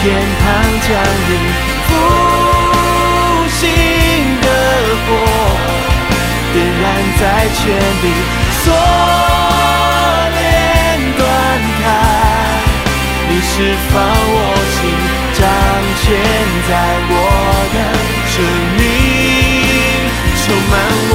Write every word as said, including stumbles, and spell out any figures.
天堂降临，复兴的火点燃在全地，锁链断开，你释放我心，掌权在我的生命，充满